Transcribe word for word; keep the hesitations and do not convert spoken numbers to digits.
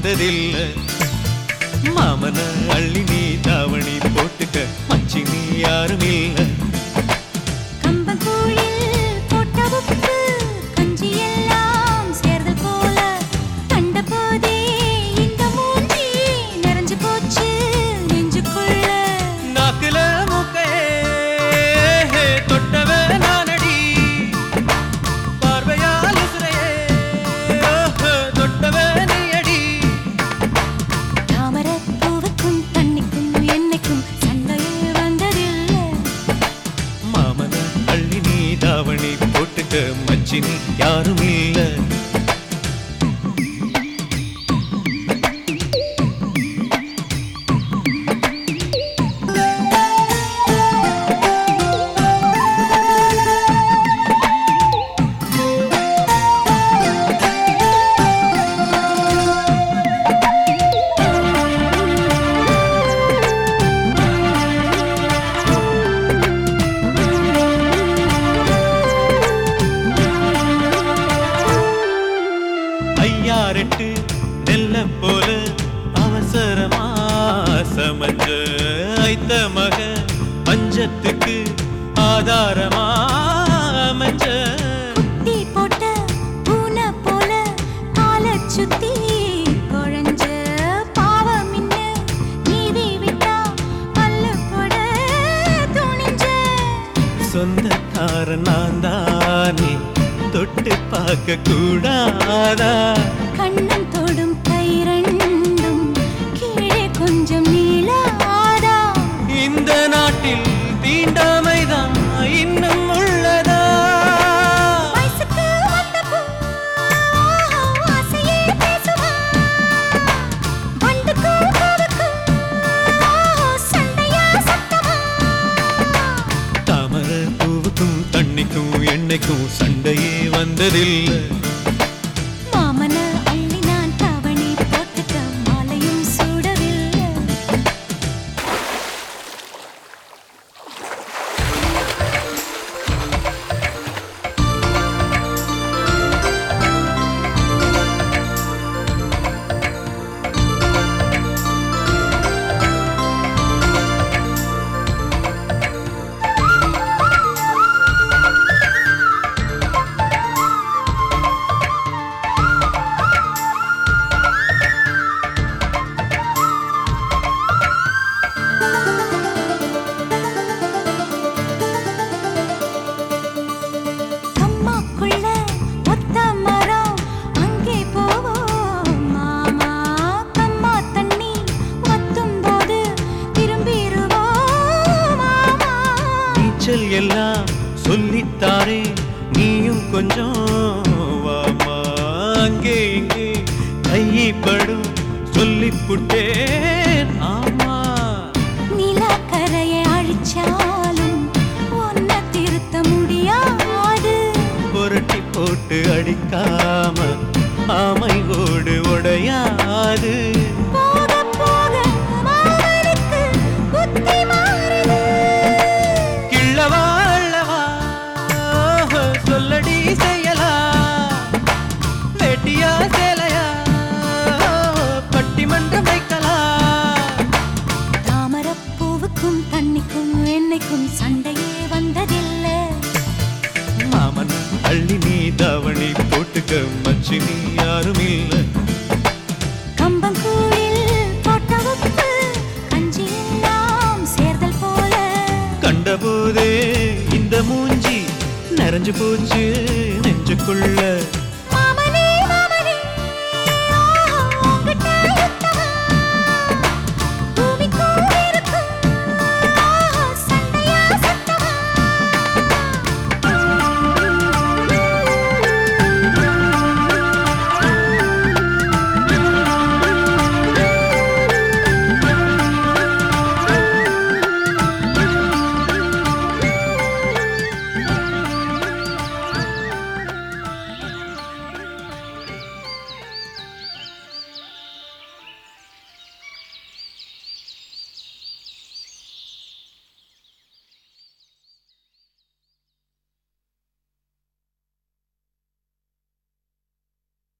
வந்ததில்லை. மாமன அள்ளி நீ தாவணி போட்டுக்க மச்சி நீ யாரும் இல்லை. தாவணி போட்டுக்க மச்சினி யாரும் இல்ல. ஐயாரெட்டு நெல்ல போல அவசரமா சமஞ்ச ஐத்த மக பஞ்சத்துக்கு ஆதாரமா அமைஞ்ச குட்டி போட்ட பூனை போல கால சுத்தி குழஞ்ச பாவம் இன்ன நீதி விட்டா பல்லு போட துணிஞ்ச சொந்தக்கார நான் தானே தொட்டு பார்க்க கூடாதா. கண்ணம் தொடும் கை ரெண்டும் கீழே கொஞ்சம் நீளாதா. இந்த நாட்டில் தீண்டாமைதான் இன்னும் உள்ளதா. வயசுக்கு வந்த பூ ஆசையே பேசுவா. வண்டுக்கும் பூவுக்கும் சண்டையா சத்தமா. தாமர பூவுக்கும் தண்ணிக்கும் எண்ணெய்க்கும் சண்டையே வந்ததில்லை. மாமன அள்ளி நான் தாவணி போட்டுக்க மாலையும் சூடவில்லை. எல்லாம் சொல்லித்தாரே நீயும் கொஞ்சம் வாமா. அங்கே இங்கே கைப்படும் சொல்லிப்புட்டேன். ஆமா நிலக்கரையை அழிச்சாலும் ஒன்ன திருத்த முடியாது. புரட்டி போட்டு அடிக்காம ஆமை ஓடு உடையாது. போக போக மாமனுக்கு புத்தி மாறுது. சொல்லடி செய்யலா வேட்டியா சேலையா பட்டிமன்றம் வைக்கலாம். தாமரப்பூவுக்கும் தண்ணிக்கும் எண்ணெய்க்கும் சண்டையே வந்ததில்லை. மாமன் அள்ளி நீ தாவணி போட்டுக்க மச்சினி யாரும் இல்லை. கம்பங்கூழில் போட்ட உப்பு கஞ்சி எல்லாம் சேர்தல் போல கண்டபோதே இந்த மூஞ்சி நிறைஞ்சு போச்சு நெஞ்சுக்குள்ள.